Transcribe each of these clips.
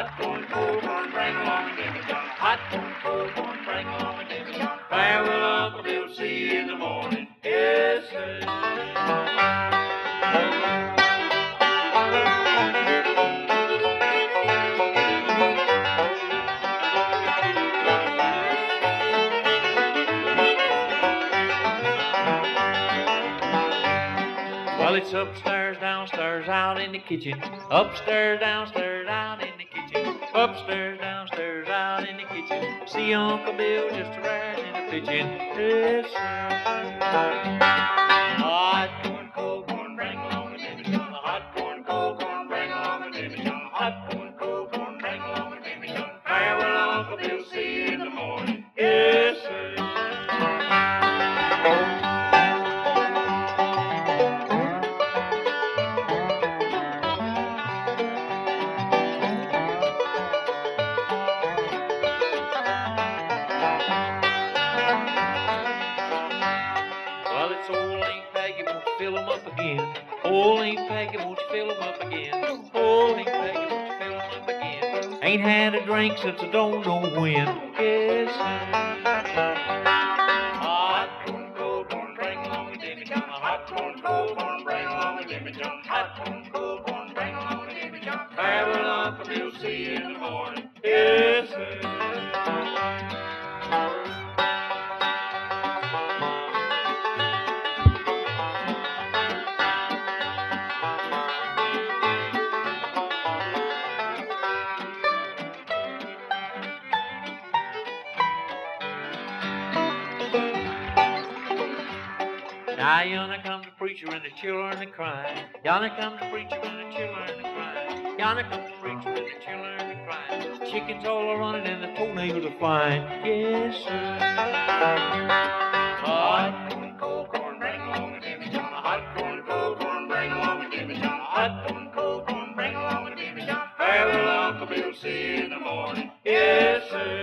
Hot corn, cold corn, bring along a Jimmy John. Hot corn, cold corn, bring along a Jimmy John. Where will Uncle Bill see you in the morning? Yes, sir. Well, it's upstairs, downstairs, out in the kitchen. Upstairs, downstairs, out in the kitchen. Upstairs, downstairs, out in the kitchen. See Uncle Bill just rising and pitching. Yes, sir. Hot corn, cold corn, bring along a Jimmy John. Hot corn, cold corn, bring along a Jimmy John. Hot corn, cold corn, bring along a Jimmy John. Where will Uncle Bill see you in the morning? Yes, sir. Well, it's old Aunt Peggy, won't you fill 'em up again? Old Aunt Peggy, won't you fill 'em up again? Old Aunt Peggy, won't you fill 'em up again? Ain't had a drink since I don't know when. Yes, sir. Hot corn, cold corn, bring along a Jimmy John. Hot corn, cold corn, bring along a Jimmy John. Hot corn, cold corn, bring along a Jimmy John. Where will Uncle Bill see you in the morning? Yes, sir. Now yonder comes the preacher and the children are crying. Yonder comes the preacher and the children are crying. Yonder comes the preacher and the children are crying. Chickens all are running and the toenails are flying. Yes, sir. Hot corn, cold corn, bring along a Jimmy John. Hot corn, cold corn, bring along a Jimmy John. Hot corn, cold corn, bring along a Jimmy John. Where will Uncle Bill see you in the morning? Yes, sir.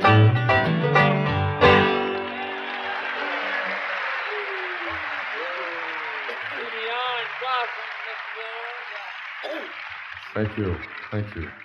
Thank you. Thank you.